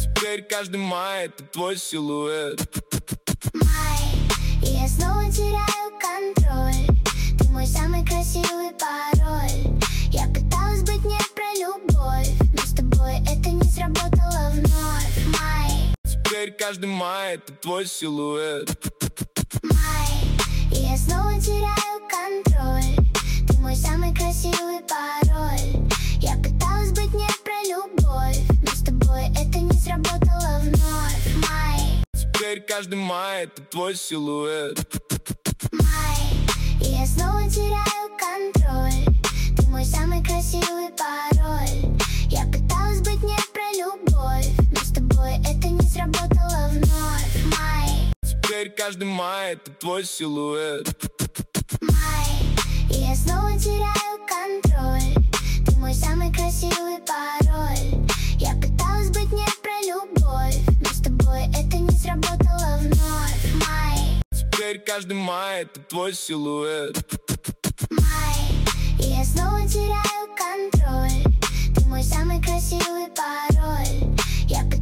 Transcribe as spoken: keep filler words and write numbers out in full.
Теперь каждый май — это твой силуэт. Май, и я снова теряю контроль. Ты мой самый красивый пароль. Я пыталась быть не про любовь, но с тобой это не сработало вновь. Май, Теперь каждый май — это твой силуэт. май, и я снова теряю контроль. Ты мой самый красивый пароль. Я пыталась быть не про любовь, но с тобой это не сработало вновь. Май, Теперь каждый май — это твой силуэт. май, и я снова теряю контроль. Ты мой самый красивый пароль. Я пыталась быть не про любовь, но с тобой это не сработало вновь. Май, Теперь каждый май — это твой силуэт. май, и я снова теряю контроль. Ты мой самый красивый пароль. Я пыталась быть не про любовь, но с тобой это не сработало вновь. Май, Теперь каждый май — это твой силуэт. май, и я снова теряю